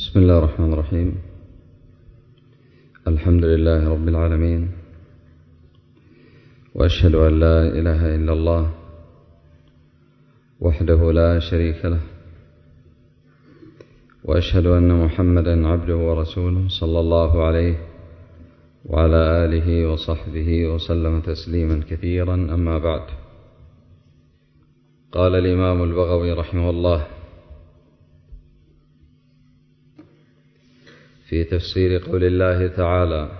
بسم الله الرحمن الرحيم. الحمد لله رب العالمين، وأشهد أن لا إله إلا الله وحده لا شريك له، وأشهد أن محمدا عبده ورسوله صلى الله عليه وعلى آله وصحبه وسلم تسليما كثيرا. أما بعد، قال الإمام البغوي رحمه الله في تفسير قول الله تعالى: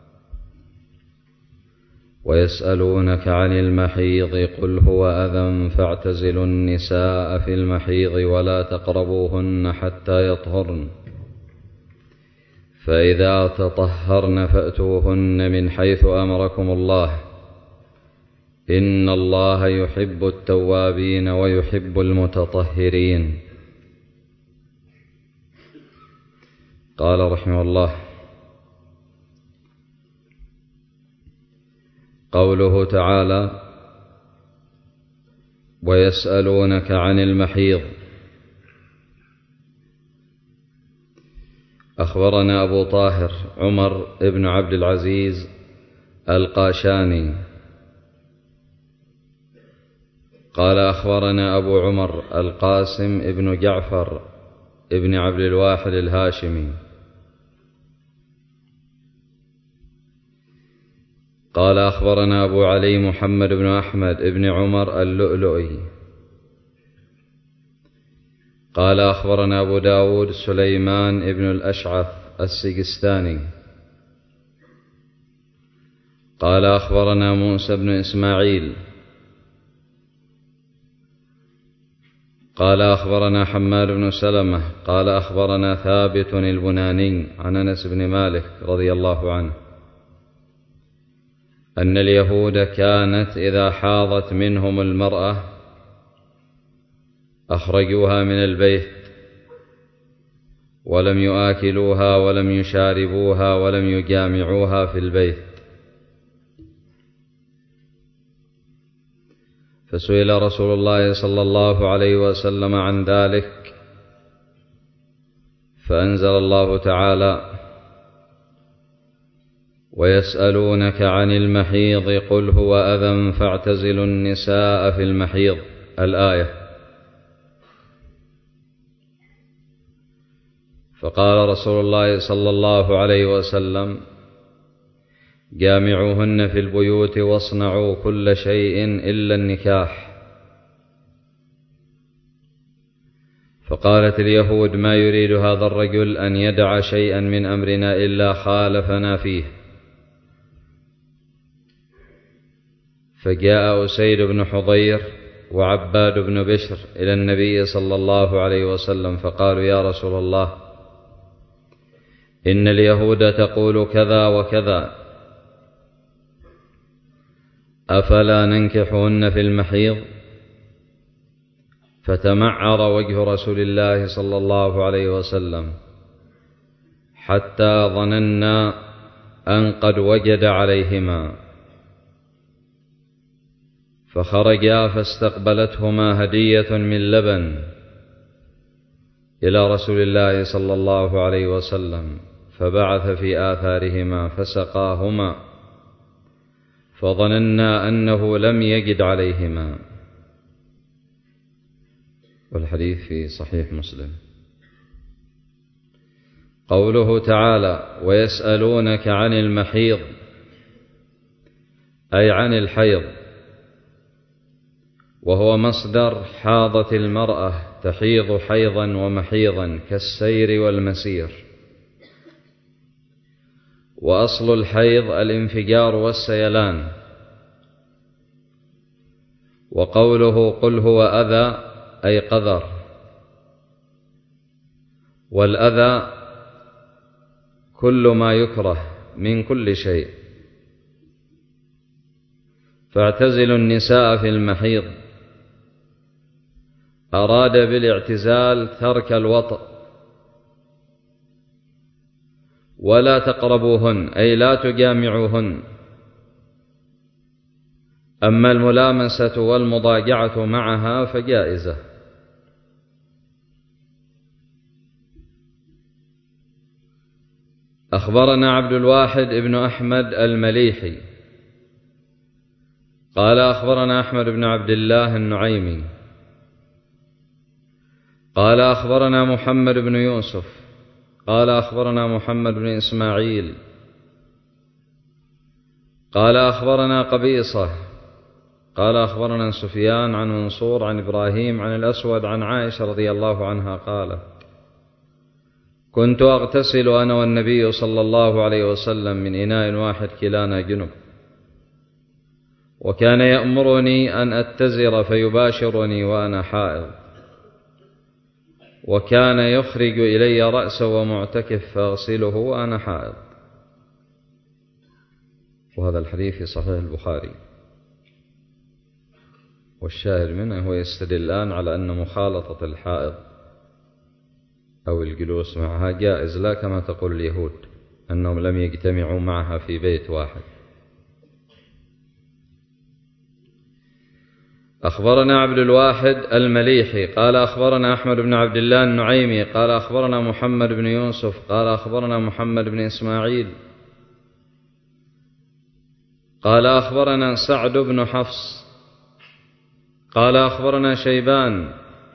ويسألونك عن المحيض قل هو أذى فاعتزلوا النساء في المحيض ولا تقربوهن حتى يطهرن، فإذا تطهرن فأتوهن من حيث أمركم الله، إن الله يحب التوابين ويحب المتطهرين. قال رحمه الله: قوله تعالى: ويسألونك عن المحيض. أخبرنا أبو طاهر عمر بن عبد العزيز القاشاني قال: أخبرنا أبو عمر القاسم بن جعفر ابن عبد الواحد الهاشمي قال: أخبرنا أبو علي محمد بن أحمد بن عمر اللؤلؤي قال: أخبرنا أبو داود سليمان بن الأشعث السجستاني قال: أخبرنا موسى بن إسماعيل قال: أخبرنا حماد بن سلمة قال: أخبرنا ثابت البناني عن أنس بن مالك رضي الله عنه أن اليهود كانت إذا حاضت منهم المرأة أخرجوها من البيت ولم يآكلوها ولم يشاربوها ولم يجامعوها في البيت. فسئل رسول الله صلى الله عليه وسلم عن ذلك، فأنزل الله تعالى: ويسألونك عن المحيض قل هو أذى فاعتزلوا النساء في المحيض، الآية. فقال رسول الله صلى الله عليه وسلم: جامعوهن في البيوت واصنعوا كل شيء إلا النكاح. فقالت اليهود: ما يريد هذا الرجل أن يدع شيئا من أمرنا إلا خالفنا فيه. فجاء أسيد بن حضير وعباد بن بشر إلى النبي صلى الله عليه وسلم فقالوا: يا رسول الله، إن اليهود تقول كذا وكذا، أفلا ننكحهن في المحيض؟ فتمعر وجه رسول الله صلى الله عليه وسلم حتى ظننا أن قد وجد عليهما، فخرجا فاستقبلتهما هدية من لبن إلى رسول الله صلى الله عليه وسلم، فبعث في آثارهما فسقاهما، فظننا أنه لم يجد عليهما. والحديث في صحيح مسلم. قوله تعالى: ويسألونك عن المحيض، أي عن الحيض، وهو مصدر حاضت المرأة تحيض حيضا ومحيضا كالسير والمسير. وأصل الحيض الانفجار والسيلان. وقوله قل هو أذى أي قذر، والأذى كل ما يكره من كل شيء. فاعتزلوا النساء في المحيض، أراد بالاعتزال ترك الوطء. ولا تقربوهن أي لا تجامعوهن. أما الملامسة والمضاجعة معها فجائزة. أخبرنا عبد الواحد بن أحمد المليحي قال أخبرنا أحمد بن عبد الله النعيمي قال أخبرنا محمد بن يوسف قال أخبرنا محمد بن إسماعيل قال أخبرنا قبيصة قال أخبرنا سفيان عن منصور عن إبراهيم عن الأسود عن عائشة رضي الله عنها قالت: كنت أغتسل أنا والنبي صلى الله عليه وسلم من إناء واحد كلانا جنب، وكان يأمرني أن أتزر فيباشرني وأنا حائض، وكان يخرج إلي رأسه ومعتكف فأغسله وأنا حائض. وهذا الحديث في صحيح البخاري، والشاهد منه هو يستدل الآن على أن مخالطة الحائض أو الجلوس معها جائز، لا كما تقول اليهود أنهم لم يجتمعوا معها في بيت واحد. أخبرنا عبد الواحد المليحي قال أخبرنا أحمد بن عبد الله النعيمي قال أخبرنا محمد بن يوسف قال أخبرنا محمد بن إسماعيل قال أخبرنا سعد بن حفص قال أخبرنا شيبان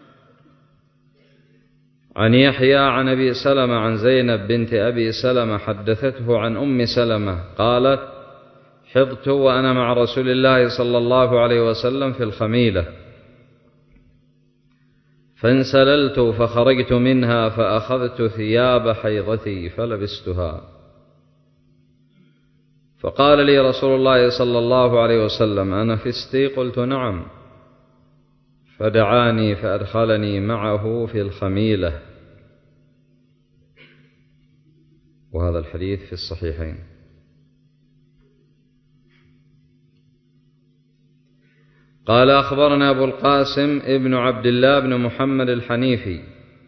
عن يحيى عن أبي سلمة عن زينب بنت أبي سلمة حدثته عن أم سلمة قالت: حضت وأنا مع رسول الله صلى الله عليه وسلم في الخميلة، فانسللت فخرجت منها فأخذت ثياب حيضتي فلبستها، فقال لي رسول الله صلى الله عليه وسلم: أنفستي؟ قلت: نعم. فدعاني فأدخلني معه في الخميلة. وهذا الحديث في الصحيحين. قال أخبرنا أبو القاسم ابن عبد الله بن محمد الحنيفي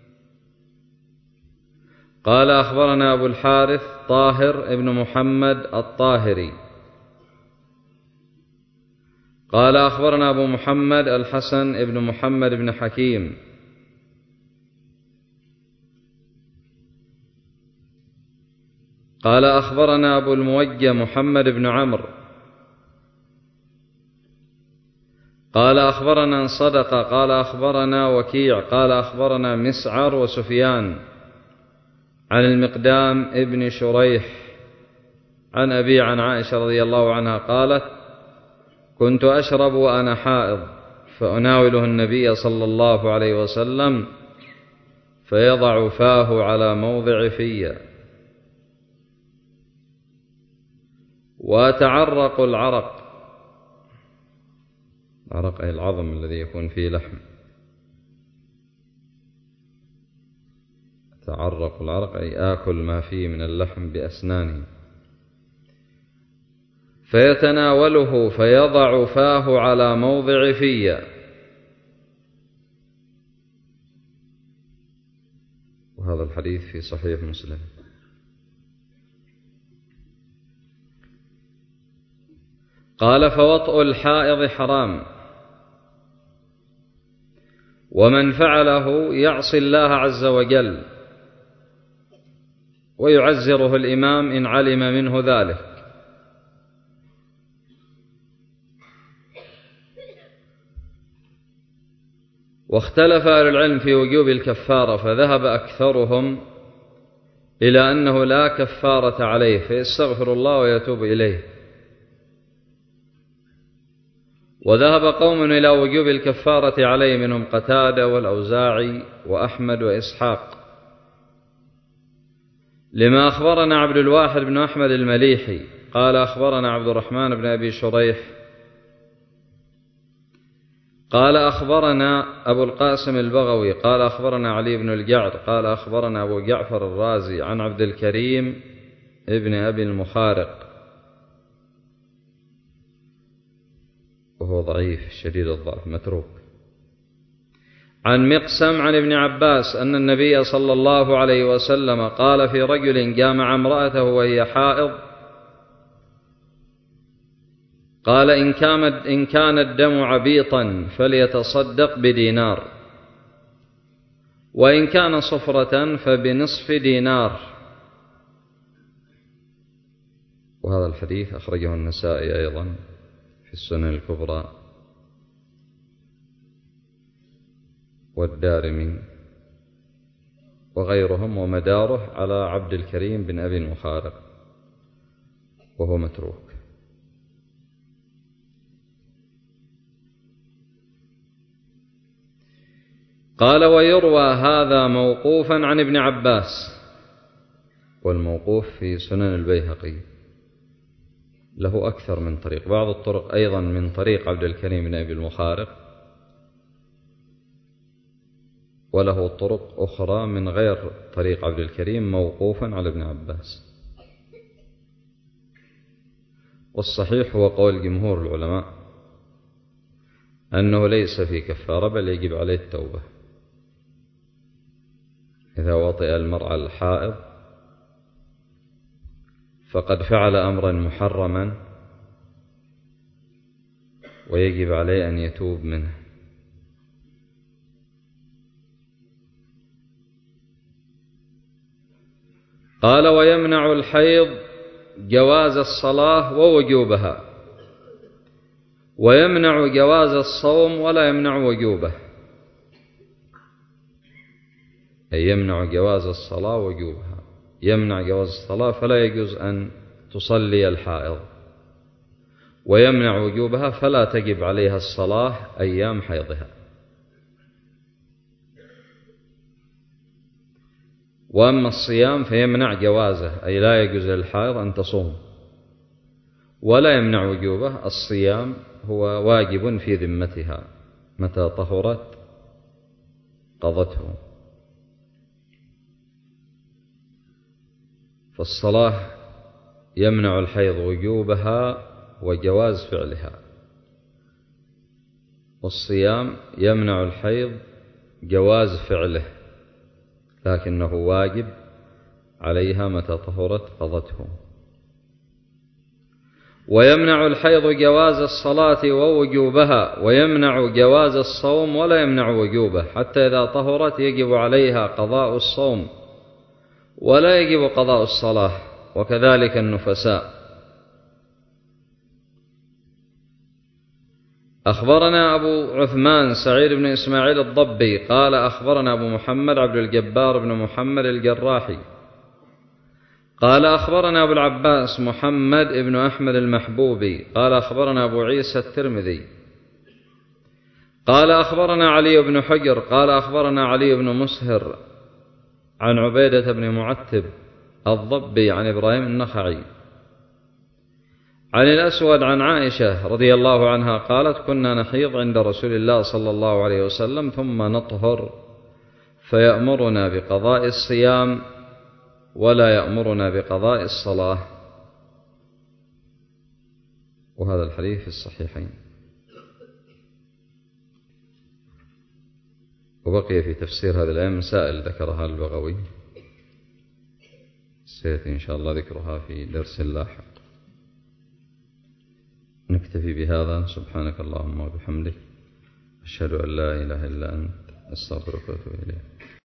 قال أخبرنا أبو الحارث طاهر ابن محمد الطاهري قال أخبرنا أبو محمد الحسن ابن محمد بن حكيم قال أخبرنا أبو الموجه محمد بن عمرو قال أخبرنا صدق قال أخبرنا وكيع قال أخبرنا مسعر وسفيان عن المقدام ابن شريح عن أبي عن عائشة رضي الله عنها قالت: كنت أشرب وأنا حائض فأناوله النبي صلى الله عليه وسلم فيضع فاه على موضع في، وأتعرق العرق أي العظم الذي يكون فيه لحم، أتعرق العرق أي آكل ما فيه من اللحم بأسنانه، فيتناوله فيضع فاه على موضع في. وهذا الحديث في صحيح مسلم. قال: فوطء الحائض حرام، ومن فعله يعصي الله عز وجل، ويعزره الإمام إن علم منه ذلك. واختلف أهل العلم في وجوب الكفارة، فذهب أكثرهم إلى أنه لا كفارة عليه، فيستغفر الله ويتوب إليه. وذهب قوم إلى وجوب الكفارة عليه، منهم قتادة والأوزاعي وأحمد وإسحاق، لما أخبرنا عبد الواحد بن أحمد المليحي قال أخبرنا عبد الرحمن بن أبي شريح قال أخبرنا أبو القاسم البغوي قال أخبرنا علي بن الجعد قال أخبرنا أبو جعفر الرازي عن عبد الكريم ابن أبي المخارق، وهو ضعيف شديد الضعف متروك، عن مقسم عن ابن عباس أن النبي صلى الله عليه وسلم قال في رجل جامع امرأته وهي حائض: قال: إن كان الدم عبيطا فليتصدق بدينار، وإن كان صفرة فبنصف دينار، وهذا الحديث أخرجه النسائي أيضا في السنن الكبرى والدارمي وغيرهم، ومداره على عبد الكريم بن أبي المخارق وهو متروك. قال: ويروى هذا موقوفا عن ابن عباس، والموقوف في سنن البيهقي له أكثر من طريق، بعض الطرق أيضا من طريق عبد الكريم بن أبي المخارق، وله طرق أخرى من غير طريق عبد الكريم موقوفا على ابن عباس. والصحيح هو قول جمهور العلماء أنه ليس في كفارة، بل يجب عليه التوبة إذا وطئ المرأة الحائض فقد فعل أمرا محرما ويجب عليه أن يتوب منه. قال: ويمنع الحيض جواز الصلاة ووجوبها، ويمنع جواز الصوم ولا يمنع وجوبه، أي يمنع جواز الصلاة ووجوبها. يمنع جواز الصلاة فلا يجوز أن تصلي الحائض، ويمنع وجوبها فلا تجب عليها الصلاة أيام حيضها. وأما الصيام فيمنع جوازه، أي لا يجوز للحائض أن تصوم، ولا يمنع وجوبه. الصيام هو واجب في ذمتها، متى طهرت قضته. فالصلاة يمنع الحيض وجوبها وجواز فعلها، والصيام يمنع الحيض جواز فعله لكنه واجب عليها متى طهرت قضته. ويمنع الحيض جواز الصلاة ووجوبها، ويمنع جواز الصوم ولا يمنع وجوبه، حتى إذا طهرت يجب عليها قضاء الصوم ولا يجب قضاء الصلاة، وكذلك النفساء. أخبرنا أبو عثمان سعيد بن إسماعيل الضبي قال: أخبرنا أبو محمد عبد الجبار بن محمد الجراحي قال: أخبرنا أبو العباس محمد بن أحمد المحبوبي قال: أخبرنا أبو عيسى الترمذي قال: أخبرنا علي بن حجر قال: أخبرنا علي بن مسهر عن عبيدة بن معتب الضبي عن إبراهيم النخعي عن الأسود عن عائشة رضي الله عنها قالت: كنا نحيض عند رسول الله صلى الله عليه وسلم ثم نطهر فيأمرنا بقضاء الصيام ولا يأمرنا بقضاء الصلاة. وهذا الحديث في الصحيحين. وبقي في تفسير هذه الآية مسائل ذكرها البغوي، سيأتي إن شاء الله ذكرها في درس لاحق. نكتفي بهذا. سبحانك اللهم وبحمدك، أشهد أن لا إله إلا أنت، أستغفرك وأتوب إليك.